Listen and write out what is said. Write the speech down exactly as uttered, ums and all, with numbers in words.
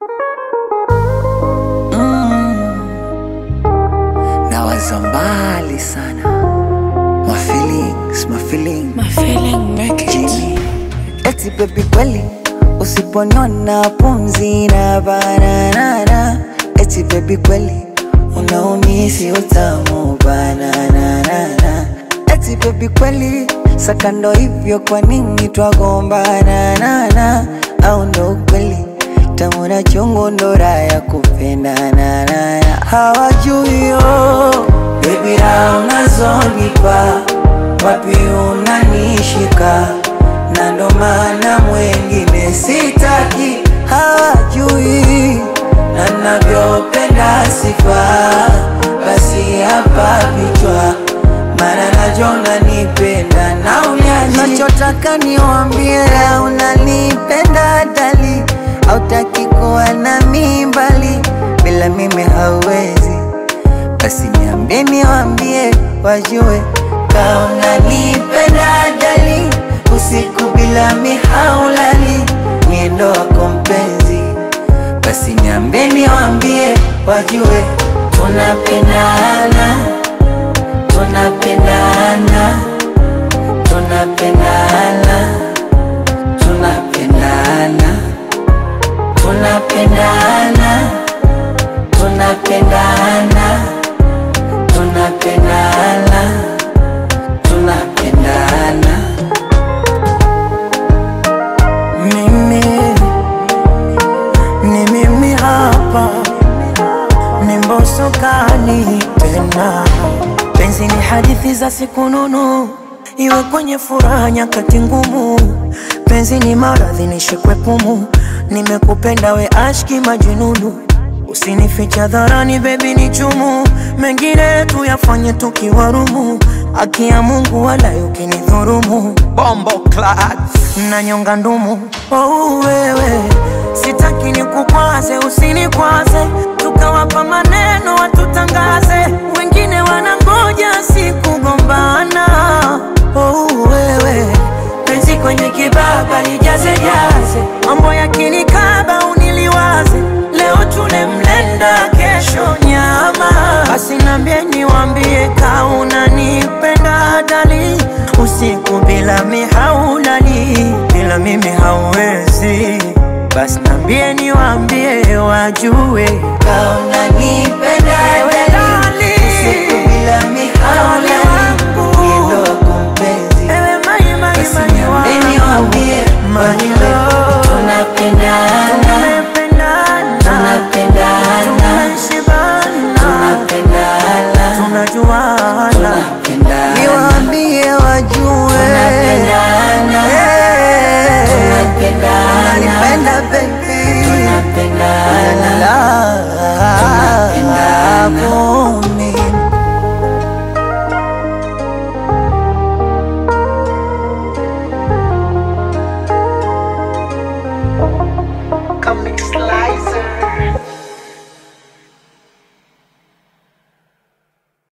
Nawaza mbali sana. My feelings, my feelings, My feeling make it. Jimmy. Eti baby kweli usiponiona pumzi na banana. Eti baby kweli unaumisi utamu banana. Eti baby kweli sakando hivyo kwa nini twagombana na au ndo kweli tamu na chungu ndo raha kupendana na hawajui yo baby raha unazonipa wapi unanishika na ndo maana mwengine sitaki hawajui na navyopenda sifa basi hapa vichwa mara najona nipenda na unyaji nachotaka niwambie unanipenda dali hautaki kuwa na mimbali bila mimi hauwezi basi niambie niwambie wajue ka unanipenda dali usiku bila mihaulali niendo wako mpenzi basi niambie niwambie wajue tunapendana tunapendana tunapendana tunapendana tunapendana tunapendana tunapendana tunapendana mimi ni mimi hapa ni Mbosso kali tena. Penzi ni hadithi za siku nunu, iwe kwenye furaha nyakati ngumu. Penzi ni maradhi nishikwe pumu, nimekupenda we ashki majununu. Usinificha dharani baby ni chumu, mengine tuyafanye tukiwarumu. Haki ya Mungu wala ukinidhurumu Bombo clad na nyonga ndumu. Oh wewe sitaki nikukwaze usinikwaze, tukawapa maneno watutangaze, wengine wanangoja sikugombana. Oh wewe penzi kwenye kibaba lijaze jaze, mambo yakinikaba uniliwaze, leo tule mlenda kesho nyama. Basi niambie niwambie ka unanipenda dali, usiku bila mihaulali bila mimi hauwezi basi niambie niwambie wajue ka unanipenda dali usiku bila mihaulali niendo wako mpenzi basi niambie niwambie wajue